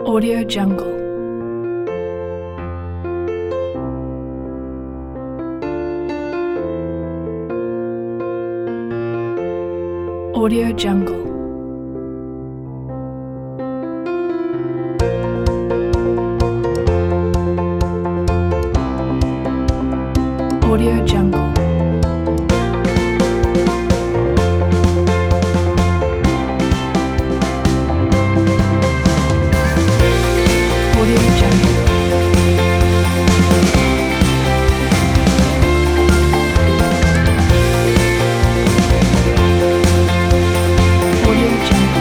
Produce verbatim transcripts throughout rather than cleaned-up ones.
Audio Jungle. Audio Jungle. Audio Jungle. Audio Jungle. Audio Jungle.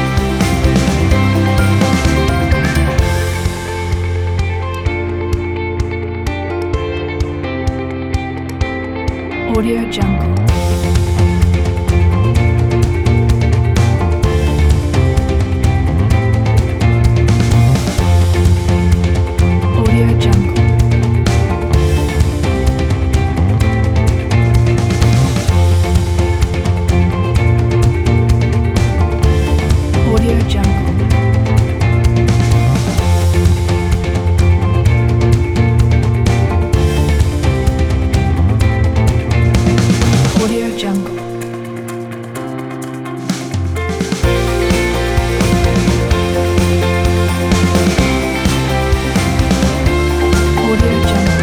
Audio Jungle. Audio Jungle. Audio Jungle. Audio Jungle. Audio Jungle.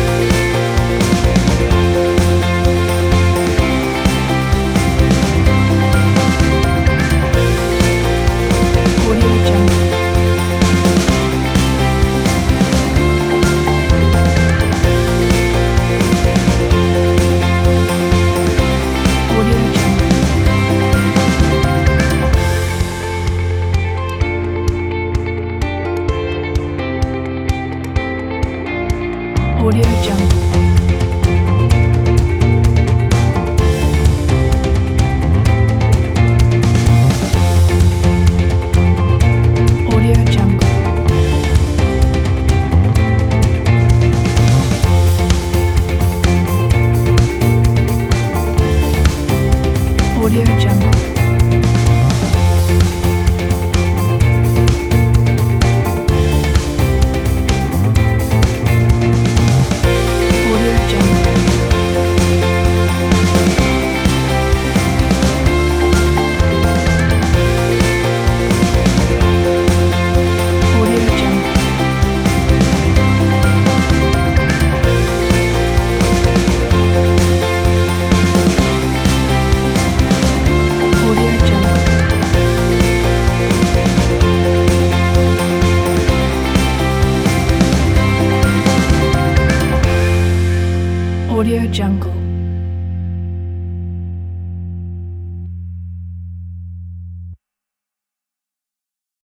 Audio Jungle. Audio Jungle. Audio Jungle. Audio Jungle. Audio Jungle. Audio Jungle. Audio Jungle. Audio Jungle. Audio Jungle.